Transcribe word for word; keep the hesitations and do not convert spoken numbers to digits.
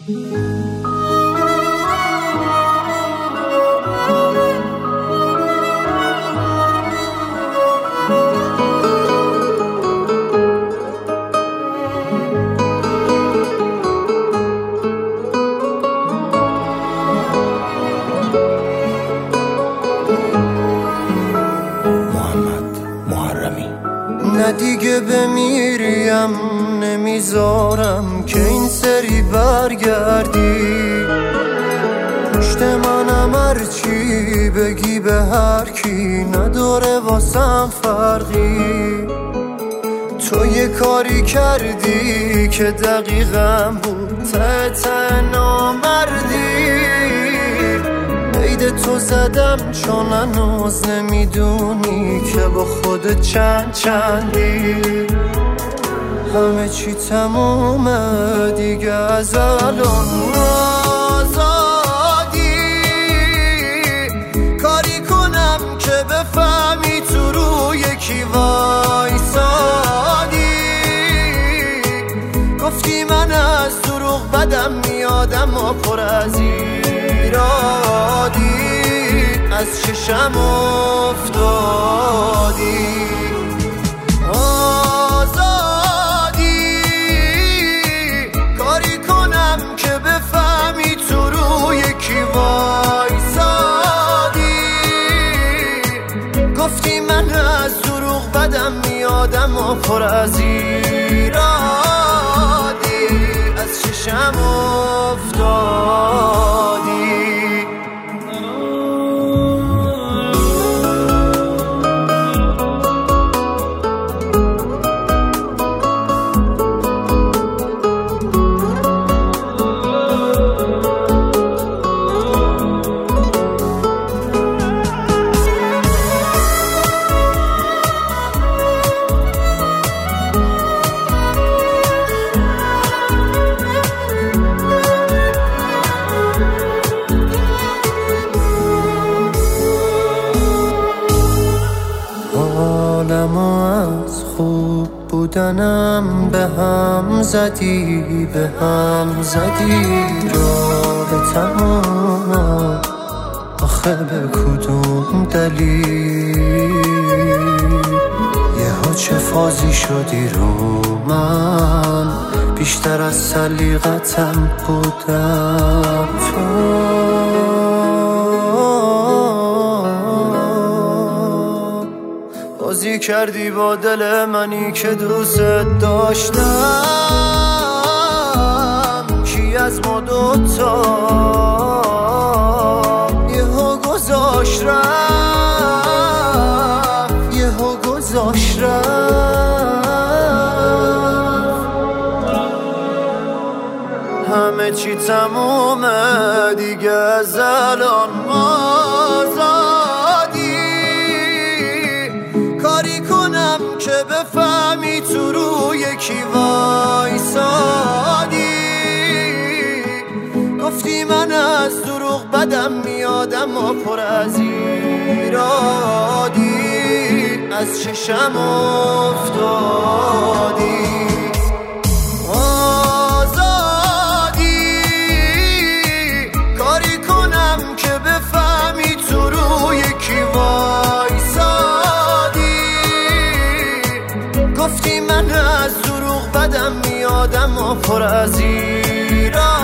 نه دیگه بمیریم نمیذارم که این سری برگردی پشت منم هرچی بگی به هر کی نداره واسم فرقی تو یه کاری کردی که دقیقم بود ته ته نامردی عید تو زدم چون هنوز نمیدونی که با خود چند چندی همه چی تمومه دیگه از الان آزادی کاری کنم که بفهمی تو رو یکی وایسادی گفتی من از دروغ بدم میادم و پر از ایرادی از چشم افتادی آزادی کاری کنم که بفهمی تو رو یکی وایسادی گفتی من از دروغ بدم میادم و پر از ایرادی از چشم افتادی حالمو از خوب بودنم به هم زدی به هم زدی رابطمون آخه به کدوم دلیل یهو چه فازی شدی رو من بیشتر از سلیقتم بودم تو بازی کردی با دل منی که دوست داشتم کی از ما دوتا یهو گذاشت رفت یهو گذاشت رفت همه چی تمومه دیگه از الان آزادی کاری کنم که بفهمی تو رو یکی وایسادی گفتی من از دروغ بدم میادم و پر از ایرادی از چشم افتادی آزادی کاری کنم که بفهمی تو رو یکی وایسادی گفتی من از دروغ بدم میادم و پر از ایرادی